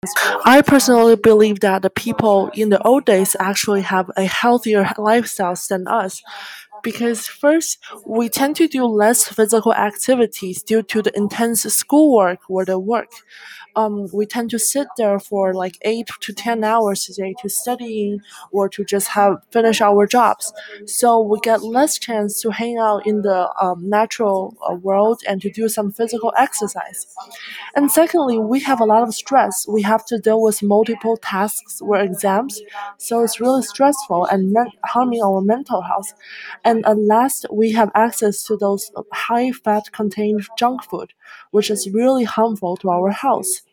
I personally believe that the people in the old days actually have a healthier lifestyles than us. Because first, we tend to do less physical activities due to the intense schoolwork or the work. We tend to sit there for like 8 to 10 hours a day to studying or to just have finish our jobs. So we get less chance to hang out in the natural world and to do some physical exercise. And secondly, we have a lot of stress. We have to deal with multiple tasks or exams, so it's really stressful and harming our mental health. And at last, we have access to those high fat contained junk food, which is really harmful to our health.